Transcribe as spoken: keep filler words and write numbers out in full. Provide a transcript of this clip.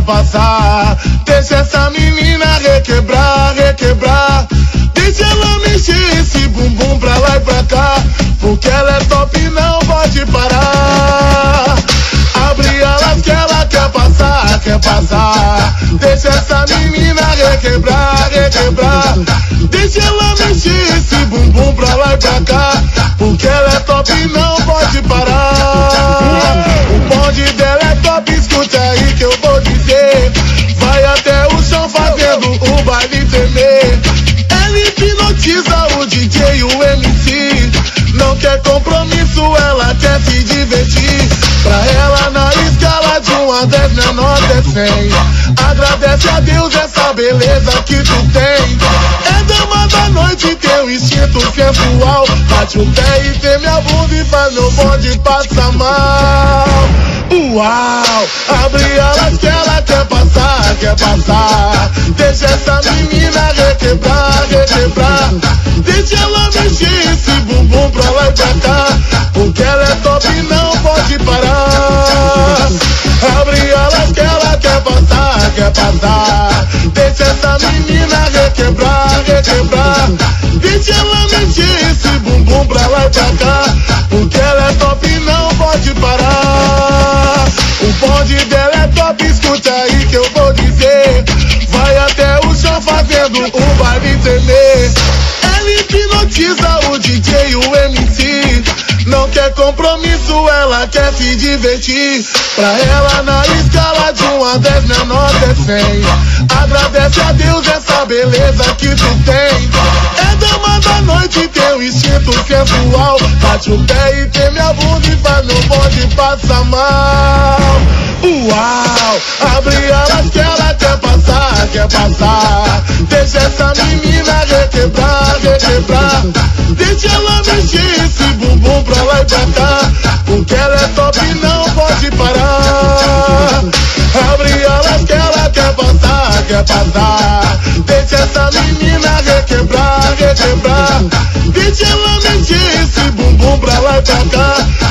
passar. Deixa essa menina requebrar, requebrar. Deixa ela mexer esse bumbum pra lá e pra cá, porque ela é top e não pode parar. Abre alas que ela quer passar, quer passar. Deixa essa menina requebrar, requebrar. Deixa ela mexer esse bumbum pra lá e pra cá, porque ela é top e não pode parar. O bonde dela é top, escute aí que eu vou dizer. Vai até o chão fazendo o baile tremer. Ela hipnotiza o D J e o M C. Não quer compromisso, ela quer se divertir. Pra ela na escala de um a dez, minha nota é cem. Agradece a Deus essa beleza que tu tem. É dama da noite, teu instinto sensual. Bate o pé e tem minha bunda e faz meu bonde passar mal. Uau, abre alas que ela quer passar, quer passar. Deixa essa menina requebrar, requebrar. Deixa ela mexer esse bumbum pra lá e pra cá, porque ela é top e não pode parar. Abre alas que ela quer passar, quer passar. Deixa essa menina requebrar, requebrar. Deixa ela mexer esse bumbum pra lá e pra cá, porque ela é top e não pode parar. O bonde dela é top, escute aí que eu vou dizer. Vai até o chão fazendo o baile tremer. Ela hipnotiza o D J e o M C. Não quer compromisso, ela quer se divertir. Pra ela na escala de um a dez, minha nota é cem. Agradece a Deus essa beleza que tu tem. É dama da noite, teu instinto sensual. Bate o pé e tem minha bunda e faz meu bonde passar mal. Uau, abre alas que ela quer passar, quer passar. Deixa essa menina requebrar, requebrar. Deixa ela mexer esse bumbum pra lá e pra cá, porque ela é top e não pode parar. Abre alas que ela quer passar, quer passar. Deixa essa menina requebrar, requebrar. Deixa ela mexer esse bumbum pra lá e pra cá,